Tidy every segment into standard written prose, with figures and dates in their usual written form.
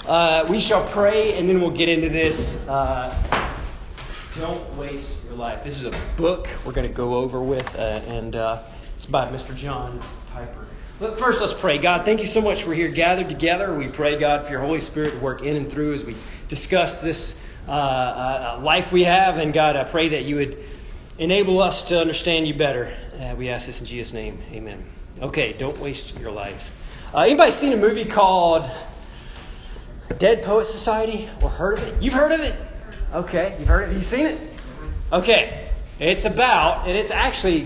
We shall pray, and then we'll get into this. Don't waste your life. This is a book we're going to go over with, and it's by Mr. John Piper. But first, let's pray. God, thank you so much we're here gathered together. We pray, God, for your Holy Spirit to work in and through as we discuss this life we have. And God, I pray that you would enable us to understand you better. We ask this in Jesus' name. Amen. Okay, don't waste your life. Anybody seen a movie called Dead Poets Society or heard of it? You've heard of it? Okay, you've heard of it. You seen it? Okay, it's actually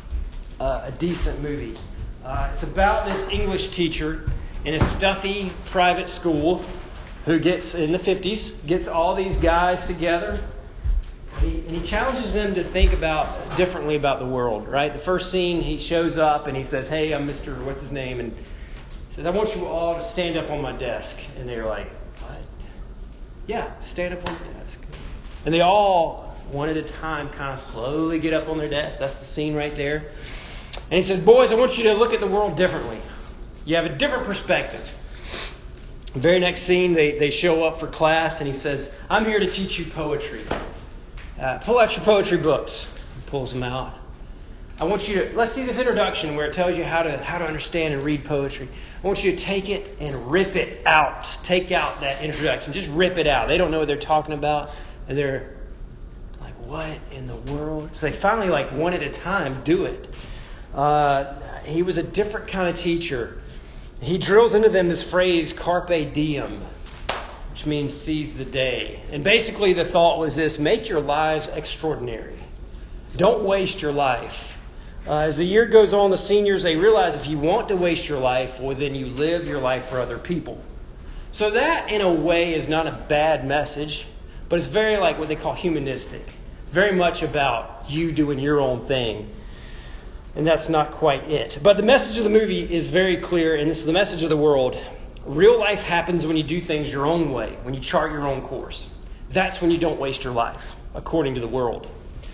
a decent movie. It's about this English teacher in a stuffy private school who gets, in the 50s, gets all these guys together. And he challenges them to think differently about the world, right? The first scene, he shows up and he says, "Hey, I'm Mr. What's his name?" And he says, "I want you all to stand up on my desk." And they're like, "What?" "Yeah, stand up on the desk." And they all, one at a time, kind of slowly get up on their desk. That's the scene right there. And he says, "Boys, I want you to look at the world differently. You have a different perspective." The very next scene, they show up for class, and he says, "I'm here to teach you poetry. Pull out your poetry books." He pulls them out. Let's see this introduction where it tells you how to understand and read poetry. I want you to take it and rip it out. Take out that introduction. Just rip it out. They don't know what they're talking about. And they're like, "What in the world?" So they finally, one at a time, do it. He was a different kind of teacher. He drills into them this phrase, carpe diem, which means seize the day. And basically the thought was this: make your lives extraordinary. Don't waste your life. As the year goes on, the seniors, they realize if you want to waste your life, well, then you live your life for other people. So that, in a way, is not a bad message, but it's very like what they call humanistic. It's very much about you doing your own thing. And that's not quite it. But the message of the movie is very clear, and this is the message of the world. Real life happens when you do things your own way, when you chart your own course. That's when you don't waste your life, according to the world.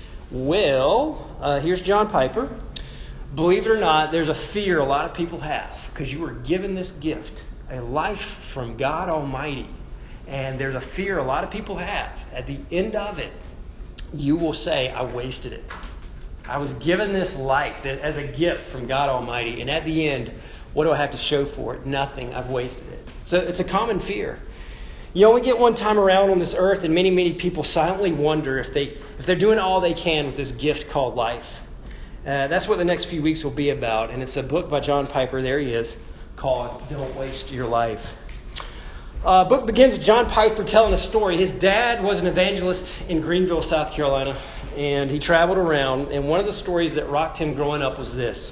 Well, here's John Piper. Believe it or not, there's a fear a lot of people have because you were given this gift, a life from God Almighty. And there's a fear a lot of people have. At the end of it, you will say, "I wasted it. I was given this life as a gift from God Almighty. And at the end, what do I have to show for it? Nothing. I've wasted it." So it's a common fear. You only get one time around on this earth, and many, many people silently wonder if they're doing all they can with this gift called life. That's what the next few weeks will be about. And it's a book by John Piper, there he is, called Don't Waste Your Life. Book begins with John Piper telling a story. His dad was an evangelist in Greenville, South Carolina, and he traveled around. And one of the stories that rocked him growing up was this.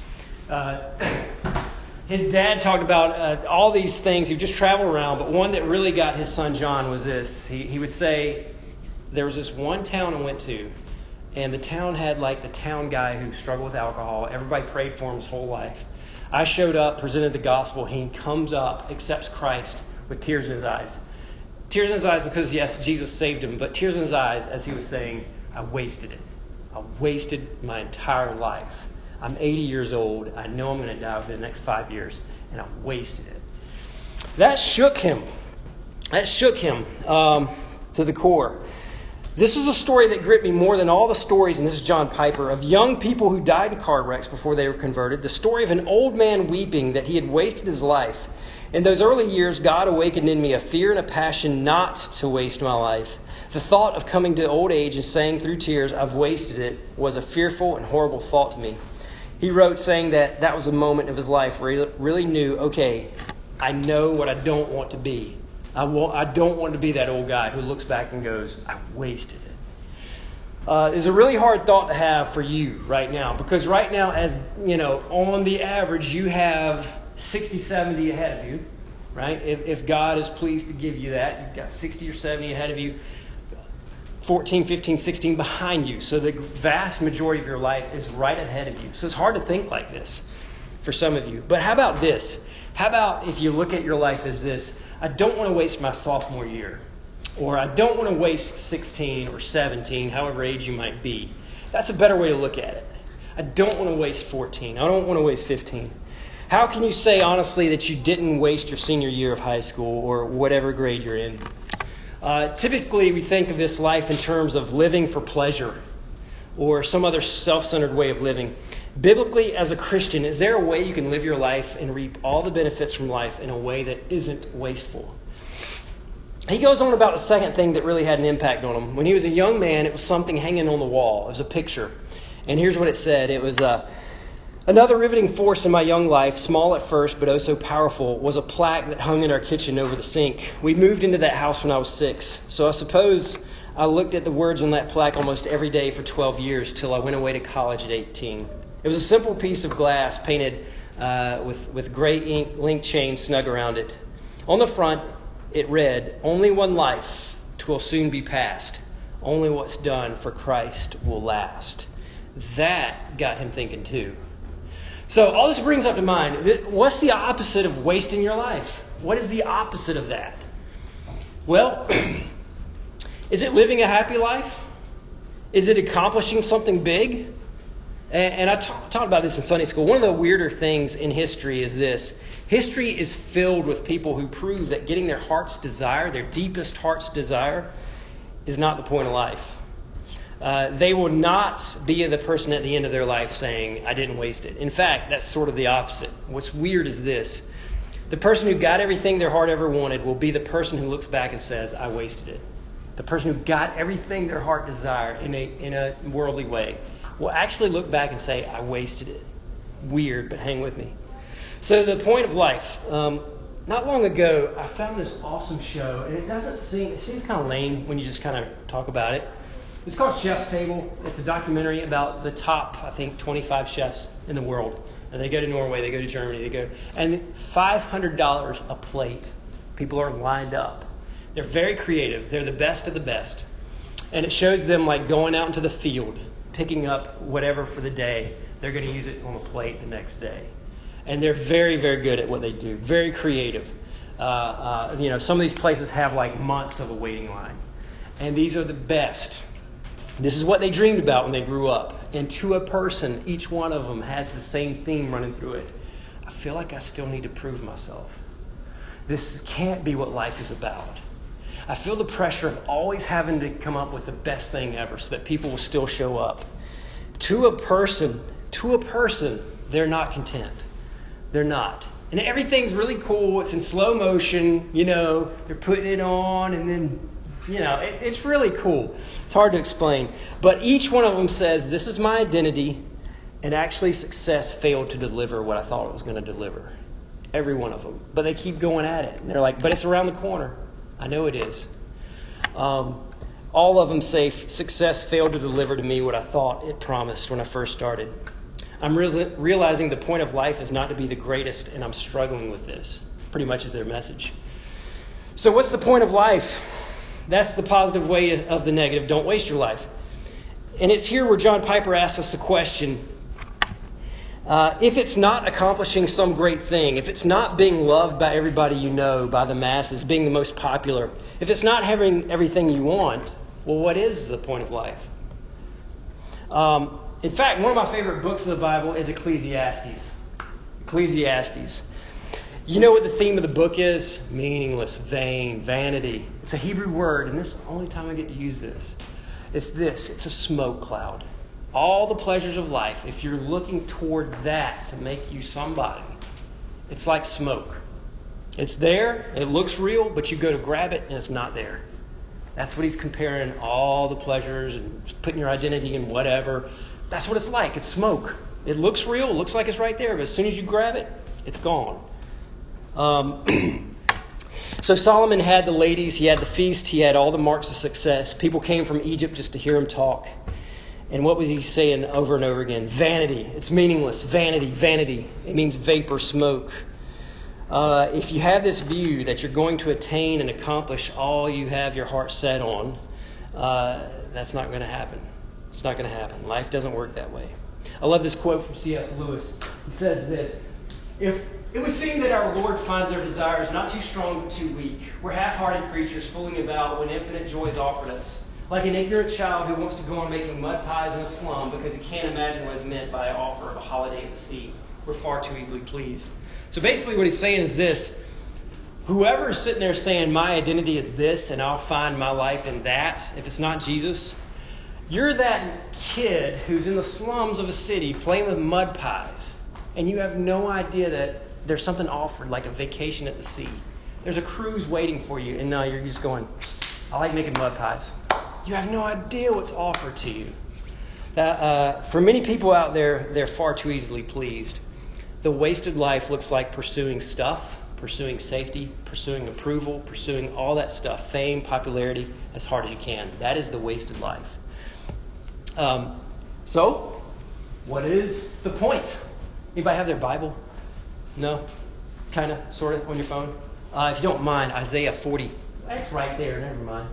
His dad talked about all these things. He just traveled around, but one that really got his son John was this. He would say, there was this one town I went to, and the town had the town guy who struggled with alcohol. Everybody prayed for him his whole life. I showed up, presented the gospel. He comes up, accepts Christ with tears in his eyes. Tears in his eyes because, yes, Jesus saved him, but tears in his eyes as he was saying, "I wasted it. I wasted my entire life. I'm 80 years old. I know I'm going to die within the next 5 years, and I wasted it." That shook him. To the core. This is a story that gripped me more than all the stories, and this is John Piper, of young people who died in car wrecks before they were converted. The story of an old man weeping that he had wasted his life. In those early years, God awakened in me a fear and a passion not to waste my life. The thought of coming to old age and saying through tears, "I've wasted it," was a fearful and horrible thought to me. He wrote saying that was a moment of his life where he really knew, okay, I know what I don't want to be. I don't want to be that old guy who looks back and goes, "I wasted it." It's a really hard thought to have for you right now, because right now, as you know, on the average, you have 60, 70 ahead of you, right? If God is pleased to give you that, you've got 60 or 70 ahead of you, 14, 15, 16 behind you. So the vast majority of your life is right ahead of you. So it's hard to think like this for some of you. But how about this? How about if you look at your life as this? I don't want to waste my sophomore year. Or I don't want to waste 16 or 17, however age you might be. That's a better way to look at it. I don't want to waste 14. I don't want to waste 15. How can you say honestly that you didn't waste your senior year of high school or whatever grade you're in? Typically, we think of this life in terms of living for pleasure or some other self-centered way of living. Biblically, as a Christian, is there a way you can live your life and reap all the benefits from life in a way that isn't wasteful? He goes on about the second thing that really had an impact on him. When he was a young man, it was something hanging on the wall. It was a picture. And here's what it said. It was, another riveting force in my young life, small at first but oh so powerful, was a plaque that hung in our kitchen over the sink. We moved into that house when I was 6, so I suppose I looked at the words on that plaque almost every day for 12 years till I went away to college at 18. It was a simple piece of glass painted with gray ink link chain snug around it. On the front, it read, "Only one life, 'twill soon be past. Only what's done for Christ will last." That got him thinking too. So all this brings up to mind, what's the opposite of wasting your life? What is the opposite of that? Well, is it living a happy life? Is it accomplishing something big? And I talked about this in Sunday school. One of the weirder things in history is this. History is filled with people who prove that getting their heart's desire, their deepest heart's desire, is not the point of life. They will not be the person at the end of their life saying, "I didn't waste it." In fact, that's sort of the opposite. What's weird is this. The person who got everything their heart ever wanted will be the person who looks back and says, "I wasted it." The person who got everything their heart desired in a worldly way will actually look back and say, "I wasted it." Weird, but hang with me. So the point of life. Not long ago, I found this awesome show, and it seems kind of lame when you just kind of talk about it. It's called Chef's Table. It's a documentary about the top, I think, 25 chefs in the world. And they go to Norway, they go to Germany, and $500 a plate. People are lined up. They're very creative. They're the best of the best. And it shows them like going out into the field, picking up whatever for the day. They're going to use it on a plate the next day. And they're very, very good at what they do. Very creative. Some of these places have like months of a waiting line. And these are the best. This is what they dreamed about when they grew up. And to a person, each one of them has the same theme running through it. I feel like I still need to prove myself. This can't be what life is about. I feel the pressure of always having to come up with the best thing ever so that people will still show up. To a person, they're not content. They're not. And everything's really cool. It's in slow motion. They're putting it on and then, it's really cool. It's hard to explain. But each one of them says, "This is my identity." And actually success failed to deliver what I thought it was going to deliver. Every one of them. But they keep going at it. And they're like, "But it's around the corner." I know it is. All of them say success failed to deliver to me what I thought it promised when I first started. I'm realizing the point of life is not to be the greatest, and I'm struggling with this. Pretty much is their message. So what's the point of life? That's the positive way of the negative. Don't waste your life. And it's here where John Piper asks us the question, if it's not accomplishing some great thing, if it's not being loved by everybody you know, by the masses, being the most popular, if it's not having everything you want, well, what is the point of life? In fact, one of my favorite books of the Bible is Ecclesiastes. You know what the theme of the book is? Meaningless, vain, vanity. It's a Hebrew word, and this is the only time I get to use this. It's a smoke cloud. All the pleasures of life, if you're looking toward that to make you somebody, it's like smoke. It's there, it looks real, but you go to grab it and it's not there. That's what he's comparing all the pleasures and putting your identity in whatever. That's what it's like. It's smoke. It looks real, it looks like it's right there, but as soon as you grab it, it's gone. So Solomon had the ladies, he had the feast, he had all the marks of success. People came from Egypt just to hear him talk. And what was he saying over and over again? Vanity. It's meaningless. Vanity, vanity. It means vapor, smoke. If you have this view that you're going to attain and accomplish all you have your heart set on, that's not going to happen. It's not going to happen. Life doesn't work that way. I love this quote from C.S. Lewis. He says this, "If it would seem that our Lord finds our desires not too strong but too weak, we're half-hearted creatures fooling about when infinite joy is offered us. Like an ignorant child who wants to go on making mud pies in a slum because he can't imagine what is meant by an offer of a holiday at the sea. We're far too easily pleased. So basically what he's saying is this. Whoever's sitting there saying my identity is this and I'll find my life in that, if it's not Jesus, you're that kid who's in the slums of a city playing with mud pies, and you have no idea that there's something offered, like a vacation at the sea. There's a cruise waiting for you, and now you're just going, I like making mud pies. You have no idea what's offered to you. For many people out there, they're far too easily pleased. The wasted life looks like pursuing stuff, pursuing safety, pursuing approval, pursuing all that stuff, fame, popularity, as hard as you can. That is the wasted life. So, what is the point? Anybody have their Bible? No? Kind of, sort of, on your phone? If you don't mind, Isaiah 40. That's right there, never mind.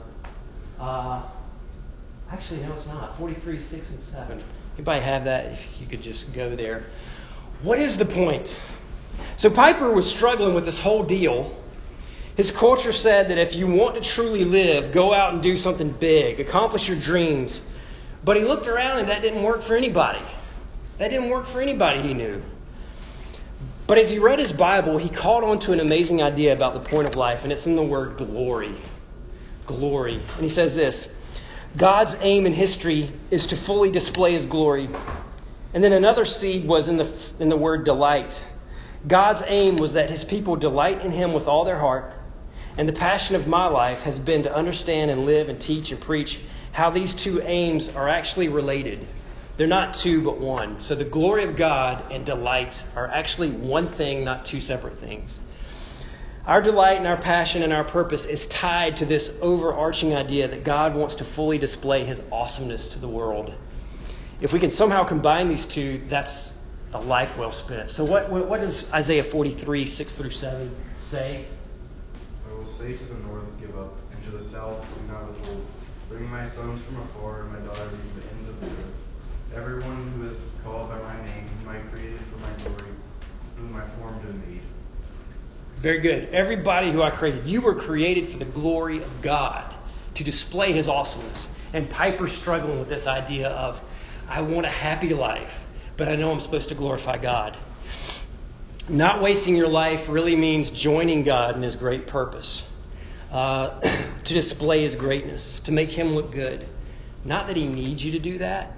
Actually, no, it's not. 43, 6, and 7. Anybody have that? If you could just go there. What is the point? So Piper was struggling with this whole deal. His culture said that if you want to truly live, go out and do something big, accomplish your dreams. But he looked around and that didn't work for anybody. That didn't work for anybody he knew. But as he read his Bible, he caught on to an amazing idea about the point of life, and it's in the word glory. Glory. And he says this, God's aim in history is to fully display his glory. And then another seed was in the word delight. God's aim was that his people delight in him with all their heart. And the passion of my life has been to understand and live and teach and preach how these two aims are actually related. They're not two, but one. So the glory of God and delight are actually one thing, not two separate things. Our delight and our passion and our purpose is tied to this overarching idea that God wants to fully display his awesomeness to the world. If we can somehow combine these two, that's a life well spent. So what does Isaiah 43, 6 through 7 say? I will say to the north, give up, and to the south, do not withhold. Bring my sons from afar and my daughters from the ends of the earth. Everyone who is called by my name, whom I created for my glory, whom I formed and made. Very good. Everybody who I created. You were created for the glory of God, to display his awesomeness. And Piper's struggling with this idea of, I want a happy life, but I know I'm supposed to glorify God. Not wasting your life really means joining God in his great purpose. To display his greatness, to make him look good. Not that he needs you to do that,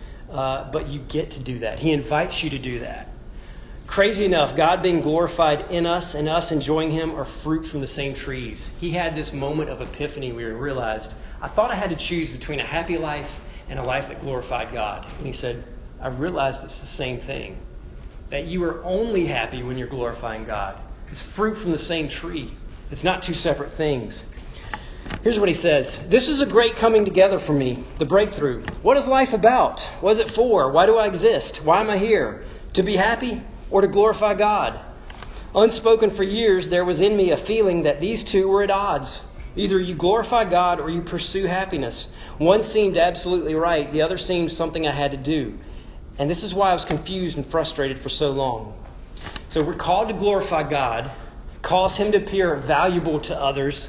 but you get to do that. He invites you to do that. Crazy enough, God being glorified in us and us enjoying him are fruit from the same trees. He had this moment of epiphany where he realized, I thought I had to choose between a happy life and a life that glorified God. And he said, I realized it's the same thing. That you are only happy when you're glorifying God. It's fruit from the same tree. It's not two separate things. Here's what he says. This is a great coming together for me, the breakthrough. What is life about? What is it for? Why do I exist? Why am I here? To be happy or to glorify God? Unspoken for years, there was in me a feeling that these two were at odds. Either you glorify God or you pursue happiness. One seemed absolutely right. The other seemed something I had to do. And this is why I was confused and frustrated for so long. So we're called to glorify God, cause him to appear valuable to others,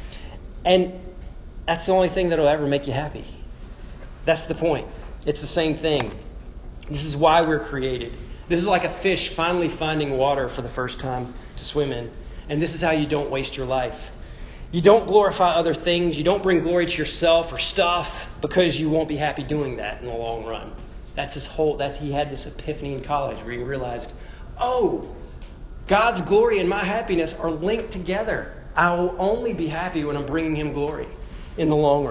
and that's the only thing that will ever make you happy. That's the point. It's the same thing. This is why we're created. This is like a fish finally finding water for the first time to swim in. And this is how you don't waste your life. You don't glorify other things. You don't bring glory to yourself or stuff because you won't be happy doing that in the long run. That's he had this epiphany in college where he realized, oh, God's glory and my happiness are linked together. I will only be happy when I'm bringing him glory in the long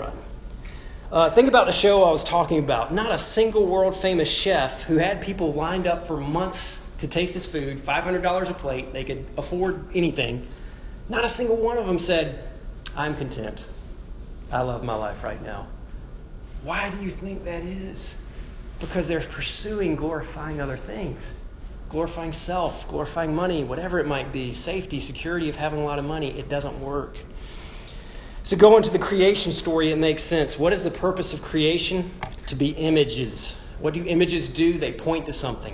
run. Think about the show I was talking about. Not a single world-famous chef who had people lined up for months to taste his food, $500 a plate. They could afford anything. Not a single one of them said, I'm content. I love my life right now. Why do you think that is? Because they're pursuing glorifying other things. Glorifying self, glorifying money, whatever it might be, safety, security of having a lot of money, it doesn't work. So going to the creation story, it makes sense. What is the purpose of creation? To be images. What do images do? They point to something.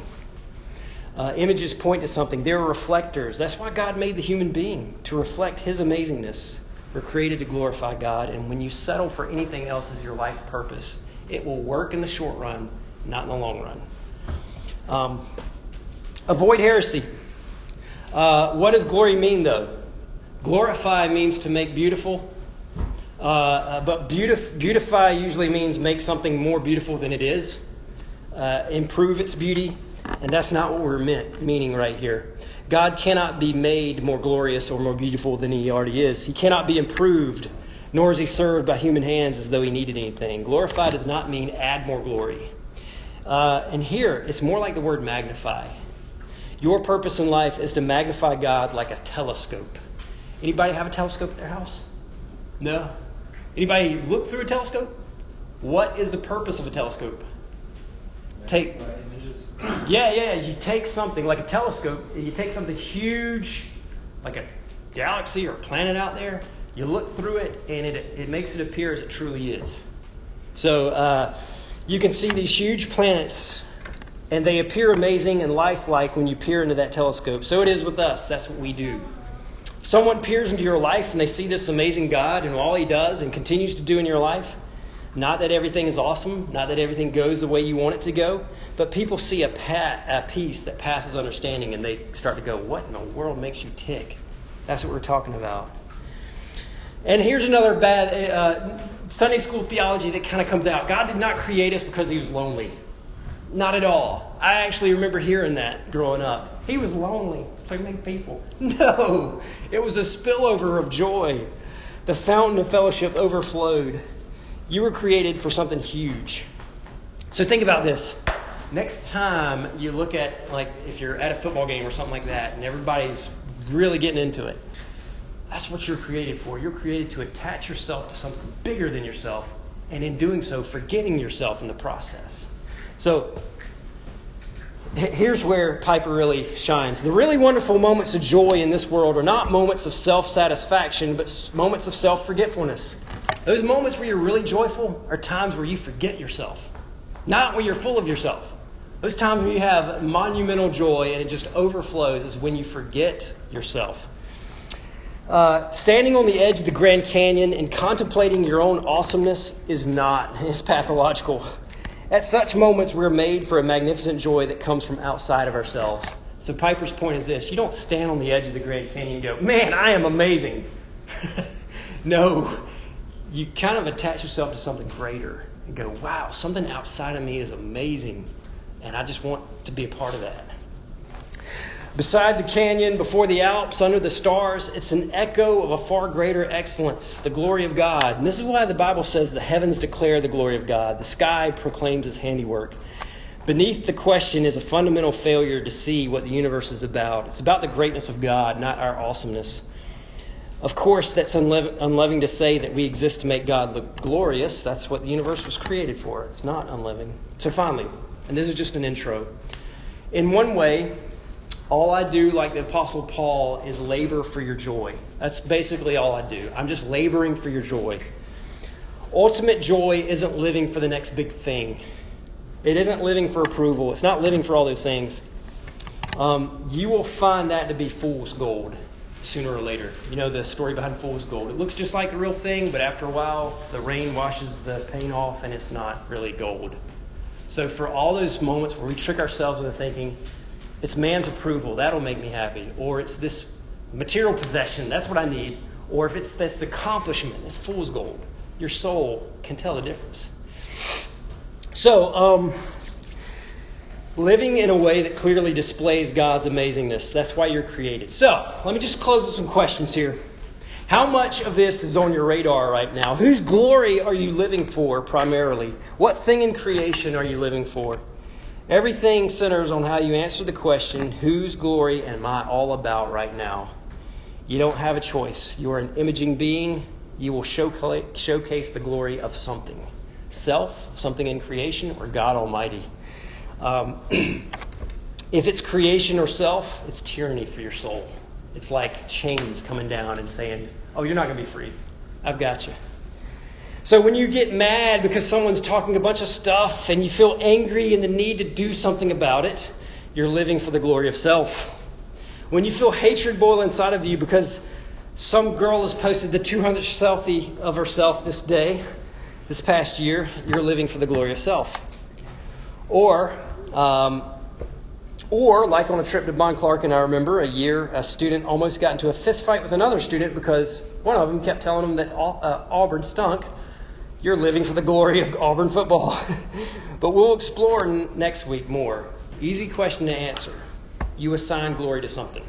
Images point to something. They're reflectors. That's why God made the human being, to reflect his amazingness. We're created to glorify God, and when you settle for anything else as your life purpose, it will work in the short run, not in the long run. Avoid heresy. What does glory mean, though? Glorify means to make beautiful. But beautify usually means make something more beautiful than it is. Improve its beauty. And that's not what we're meaning right here. God cannot be made more glorious or more beautiful than he already is. He cannot be improved, nor is he served by human hands as though he needed anything. Glorify does not mean add more glory. And here, it's more like the word magnify. Your purpose in life is to magnify God like a telescope. Anybody have a telescope at their house? No? Anybody look through a telescope? What is the purpose of a telescope? You take something like a telescope, you take something huge, like a galaxy or a planet out there, you look through it, and it makes it appear as it truly is. So you can see these huge planets, and they appear amazing and lifelike when you peer into that telescope. So it is with us. That's what we do. Someone peers into your life, and they see this amazing God and all he does and continues to do in your life. Not that everything is awesome, not that everything goes the way you want it to go, but people see a peace that passes understanding, and they start to go, what in the world makes you tick? That's what we're talking about. And here's another bad Sunday school theology that kind of comes out. God did not create us because he was lonely. Not at all. I actually remember hearing that growing up. He was lonely. So many people. No. It was a spillover of joy. The fountain of fellowship overflowed. You were created for something huge. So think about this. Next time you look at, like, if you're at a football game or something like that, and everybody's really getting into it, that's what you're created for. You're created to attach yourself to something bigger than yourself, and in doing so, forgetting yourself in the process. So here's where Piper really shines. The really wonderful moments of joy in this world are not moments of self-satisfaction, but moments of self-forgetfulness. Those moments where you're really joyful are times where you forget yourself, not when you're full of yourself. Those times where you have monumental joy and it just overflows is when you forget yourself. Standing on the edge of the Grand Canyon and contemplating your own awesomeness is pathological. At such moments, we're made for a magnificent joy that comes from outside of ourselves. So Piper's point is this: you don't stand on the edge of the Grand Canyon and go, man, I am amazing. No, you kind of attach yourself to something greater and go, wow, something outside of me is amazing, and I just want to be a part of that. Beside the canyon, before the Alps, under the stars, it's an echo of a far greater excellence, the glory of God. And this is why the Bible says the heavens declare the glory of God. The sky proclaims his handiwork. Beneath the question is a fundamental failure to see what the universe is about. It's about the greatness of God, not our awesomeness. Of course, that's unloving to say that we exist to make God look glorious. That's what the universe was created for. It's not unloving. So finally, and this is just an intro, in one way, all I do, like the Apostle Paul, is labor for your joy. That's basically all I do. I'm just laboring for your joy. Ultimate joy isn't living for the next big thing. It isn't living for approval. It's not living for all those things. You will find that to be fool's gold sooner or later. You know the story behind fool's gold. It looks just like the real thing, but after a while, the rain washes the paint off and it's not really gold. So for all those moments where we trick ourselves into thinking, it's man's approval, that'll make me happy. Or it's this material possession, that's what I need. Or if it's this accomplishment, it's fool's gold. Your soul can tell the difference. So, living in a way that clearly displays God's amazingness. That's why you're created. So, let me just close with some questions here. How much of this is on your radar right now? Whose glory are you living for primarily? What thing in creation are you living for? Everything centers on how you answer the question, whose glory am I all about right now? You don't have a choice. You are an imaging being. You will showcase the glory of something. Self, something in creation, or God Almighty. If it's creation or self, it's tyranny for your soul. It's like chains coming down and saying, oh, you're not going to be free. I've got you. So when you get mad because someone's talking a bunch of stuff and you feel angry and the need to do something about it, you're living for the glory of self. When you feel hatred boil inside of you because some girl has posted the 200th selfie of herself this past year, you're living for the glory of self. Or Or, like on a trip to Clark, I remember a student almost got into a fist fight with another student because one of them kept telling him that Auburn stunk. You're living for the glory of Auburn football. But we'll explore next week more. Easy question to answer. You assign glory to something.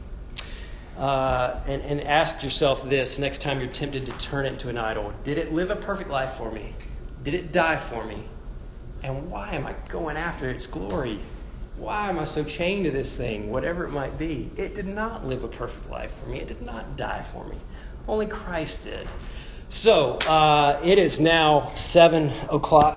And ask yourself this next time you're tempted to turn it into an idol. Did it live a perfect life for me? Did it die for me? And why am I going after its glory? Why am I so chained to this thing, whatever it might be? It did not live a perfect life for me. It did not die for me. Only Christ did. So, it is now 7 o'clock.